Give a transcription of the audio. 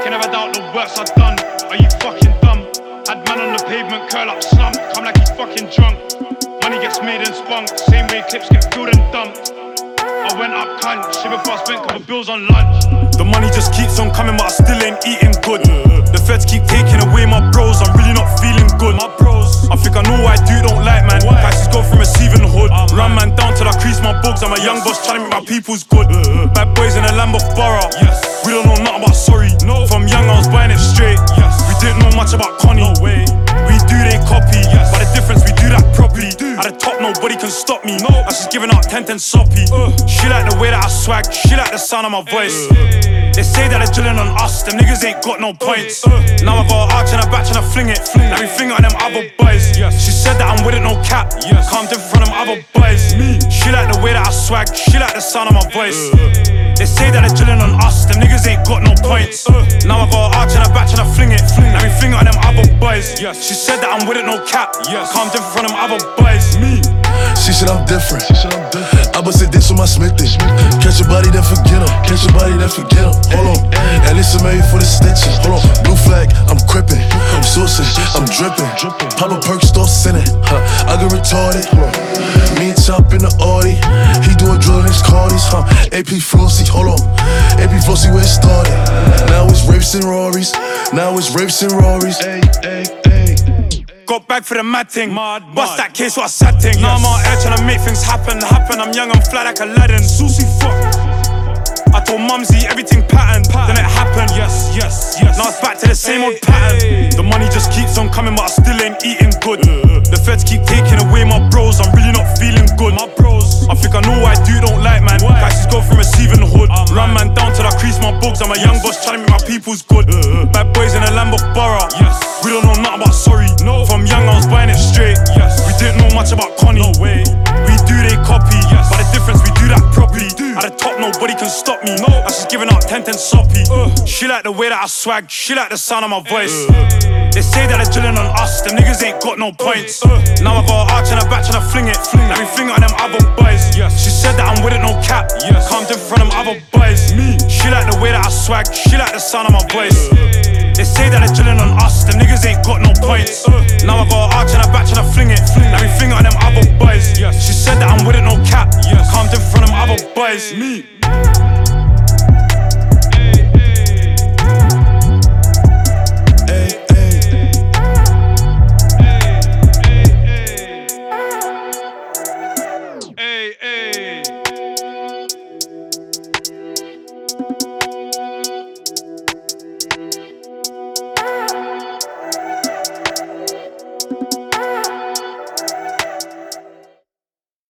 can never doubt the works I've done. Are you fucking dumb? Had man on the pavement, curl up, slump, come like he's fucking drunk. Money gets made and spunk, same way clips get filled and dumped. I went up cunt, shit before I spent couple bills on lunch. The money just keeps on coming, but I still ain't eating good. The feds keep taking away my bros, I'm really not feeling good. My bros, I think I know why dude don't like man. Prices go from receiving hood. Run man down till I crease my bugs. I'm a young boss trying to make my people's good. Bad boys in a Lambo Borough. We don't know nothing about sorry. From young I was buying it straight. We didn't know much about Connie. We do, they copy. But the difference, we do that properly. At the top, nobody can stop me. I was just giving out 10 soppy. She like the way that I swag. She like the sound of my voice. They say that they're drilling on us. Them niggas ain't got no points. Now I got an arch and a batch and I fling it. Now we fling it on them other boys. She said that I'm with it, no cap. Calm different from them other boys. She like the way that I swag. She like the sound of my voice. They say that they're drilling on us. Them niggas ain't got no points. Now I got an arch and a batch and I fling it. Now we fling it on them other boys. She said that I'm with it, no cap. Calm different from them other boys. She said I'm different. I bust it this with my Smithy. Catch your body, then forget him. Catch your body, then forget him. Hold on, and listen, maybe for the stitches. Hold on, blue flag, I'm crippin'. I'm saucing, I'm drippin'. Pop a perk, start sinning. I get retarded. Me and Chop in the Audi. He do a drill in his Cardis. AP Flossy, hold on. AP Flossy where it started. Now it's rapes and Rorys. Now it's rapes and Rorys. Got back for the mad thing. Bust that case, what a sad thing. Now I'm on air trying to make things happen. I'm young, I'm fly like Aladdin. Susie fuck. I told Mumsy everything patterned. Then it happened. Yes. Now it's back to the same old pattern. The money just keeps on coming, but I still ain't eating good. The feds keep taking away my bros. I'm really not feeling good. My bros, I think I know why dude don't like man. Prices go from receiving hood. Run man down till I crease my bugs. I'm a young boss trying to make my people's good. Bad boys in a Lambo Borough. We don't know nothing about sorry. From young I was buying it straight. We didn't know much about Connie. We do, they copy. But the difference, we do that properly. At the top, nobody can stop me. I was just giving out 10 soppy. She like the way that I swag. She like the sound of my voice. They say that they're drilling on us. Them niggas ain't got no points. Now I got an arch and a batch and I fling it. Now we fling it on them other boys. She said that I'm with it, no cap. Calm different from them other boys. She like the way that I swag. She like the sound of my voice. They say that they're drilling on us. Them niggas ain't got no points. Now I got an arch and a batch and I fling it. Now we fling it on them other boys. She said that I'm with it, no cap. Calm different from them other boys.